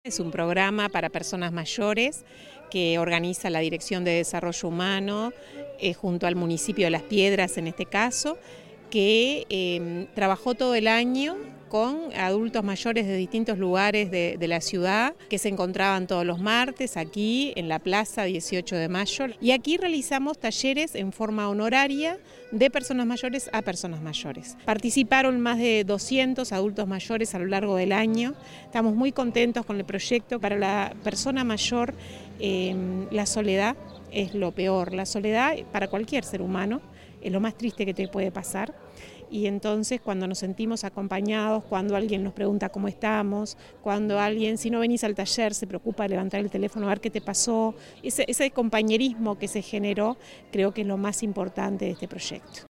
Es un programa para personas mayores que organiza la Dirección de Desarrollo Humano junto al municipio de Las Piedras en este caso, que trabajó todo el año con adultos mayores de distintos lugares de la ciudad que se encontraban todos los martes aquí en la Plaza 18 de Mayo. Y aquí realizamos talleres en forma honoraria de personas mayores a personas mayores. Participaron más de 200 adultos mayores a lo largo del año. Estamos muy contentos con el proyecto. Para la persona mayor, la soledad es lo peor. La soledad para cualquier ser humano es lo más triste que te puede pasar. Y entonces cuando nos sentimos acompañados, cuando alguien nos pregunta cómo estamos, cuando alguien, si no venís al taller, se preocupa de levantar el teléfono a ver qué te pasó, ese compañerismo que se generó, creo que es lo más importante de este proyecto.